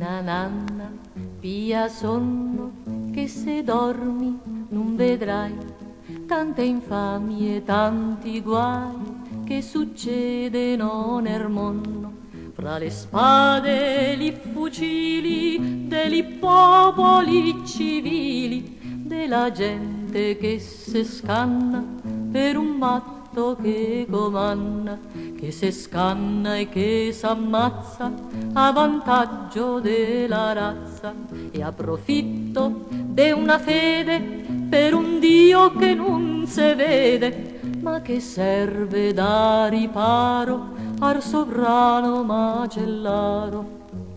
Nanna, nanna, pia sonno, che se dormi non vedrai tante infamie, tanti guai che succedono nel mondo. Fra le spade, li fucili, dei popoli civili, della gente che se scanna per un matto che comanna, che se scanna e che s'ammazza a vantaggio della razza e approfitto de una fede per un Dio che non se vede, ma che serve da riparo al sovrano macellaro.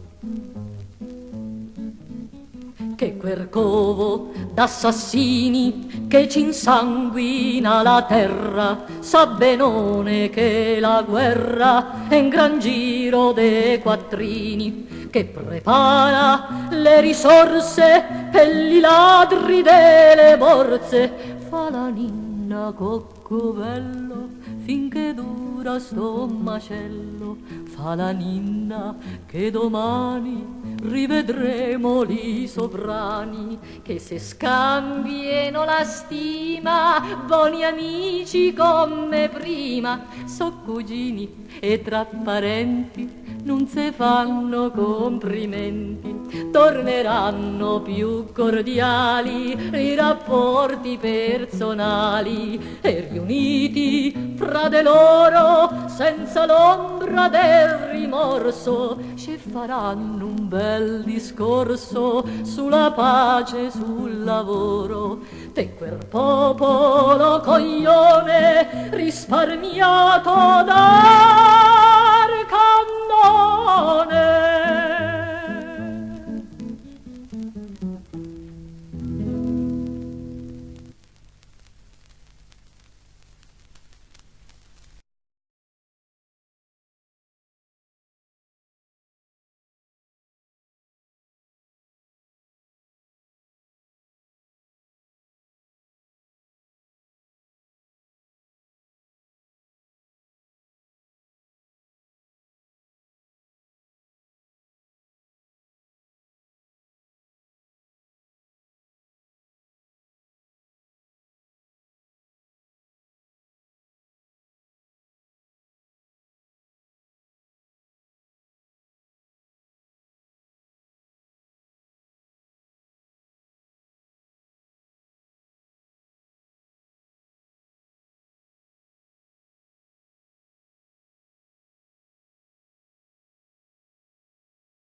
Che quel covo d'assassini che ci insanguina la terra sa benone che la guerra è un gran giro dei quattrini che prepara le risorse per i ladri delle borse. Fa la ninna coccobello finché dura sto macello, fa la ninna che domani rivedremo li sovrani che se scambiano la stima, buoni amici come prima, so cugini e tra parenti non se fanno complimenti, torneranno più cordiali i rapporti personali e riuniti fra de loro senza l'ombra del rimorso ci faranno un bel discorso sulla pace, sul lavoro per quel popolo coglione risparmiato da